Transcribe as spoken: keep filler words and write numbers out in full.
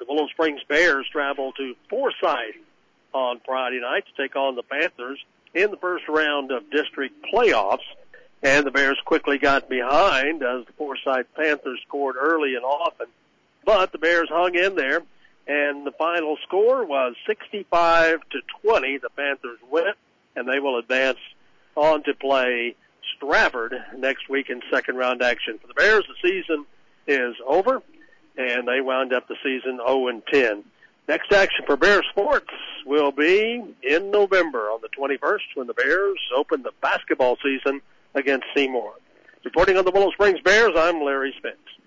The Willow Springs Bears travel to Forsyth on Friday night to take on the Panthers in the first round of district playoffs. And the Bears quickly got behind as the Forsyth Panthers scored early and often. But the Bears hung in there, and the final score was sixty-five to twenty. The Panthers win it, and they will advance on to play Stratford next week in second round action. For the Bears, the season is over, and they wound up the season oh and ten. Next action for Bear Sports will be in November on the twenty-first when the Bears open the basketball season against Seymour. Reporting on the Willow Springs Bears, I'm Larry Spence.